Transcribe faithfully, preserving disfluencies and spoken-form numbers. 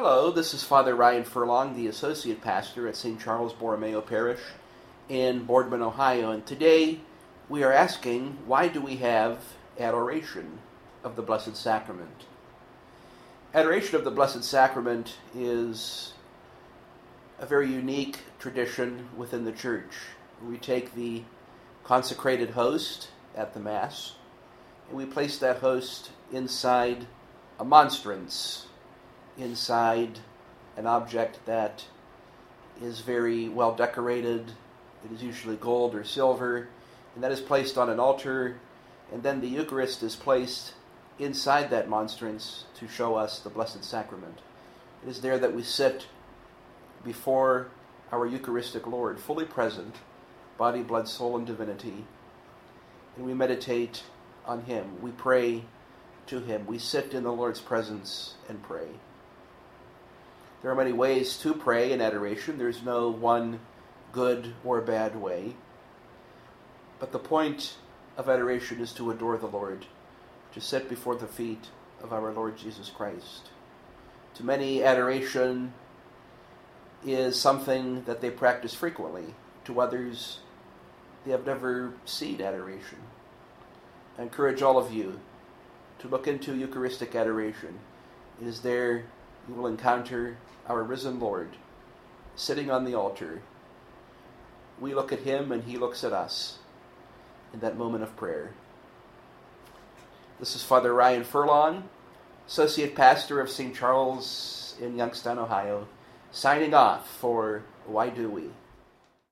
Hello, this is Father Ryan Furlong, the Associate Pastor at Saint Charles Borromeo Parish in Boardman, Ohio, and today we are asking, why do we have adoration of the Blessed Sacrament? Adoration of the Blessed Sacrament is a very unique tradition within the Church. We take the consecrated host at the Mass, and we place that host inside a monstrance, inside an object that is very well decorated. It is usually gold or silver, and that is placed on an altar, and then the Eucharist is placed inside that monstrance to show us the Blessed Sacrament. It is there that we sit before our Eucharistic Lord, fully present, body, blood, soul, and divinity, and we meditate on Him. We pray to Him. We sit in the Lord's presence and pray. There are many ways to pray in adoration. There's no one good or bad way. But the point of adoration is to adore the Lord, to sit before the feet of our Lord Jesus Christ. To many, adoration is something that they practice frequently. To others, they have never seen adoration. I encourage all of you to look into Eucharistic adoration. It is there you will encounter our risen Lord sitting on the altar. We look at Him and He looks at us in that moment of prayer. This is Father Ryan Furlong, Associate Pastor of Saint Charles in Youngstown, Ohio, signing off for Why Do We?